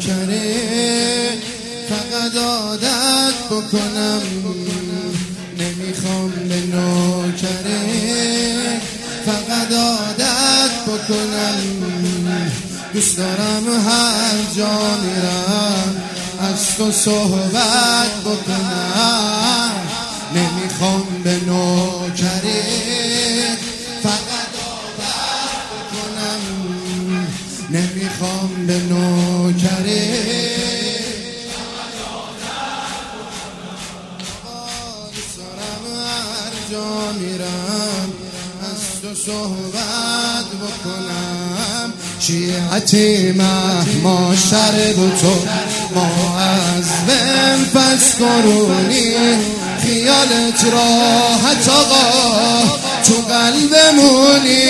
نوکره فقط عادت بکنم، نمیخوام به نوکره فقط عادت بکنم. دوست دارم هر جا میرم از تو صحبت بکنم، نمیخوام به نوکره فقط عادت بکنم، نمیخوام به نوکره فقط عادت بکنم. دوست دارم هر جا میرم از تو صحبت بکنم. شیعتی مهما شرب تو ما از بن پس کرونی، خیالت راحت آقا تو قلبمونی.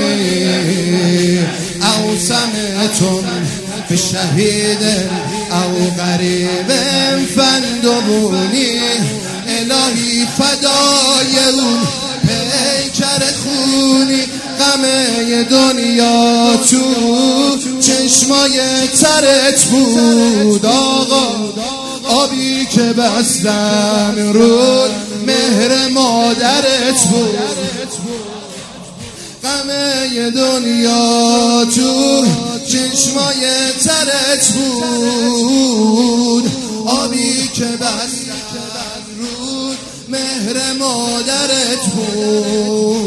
او سمعتم به شهید او غریب فندبونی، الهی فدای اون پیکر خونی. غم دنیا تو چشمای ترت بود آقا، آبی که بستم رود مهر مادرت بود. غم دنیا تو چشمای ترت بود، آبی که بستم رود مهر مادرت بود.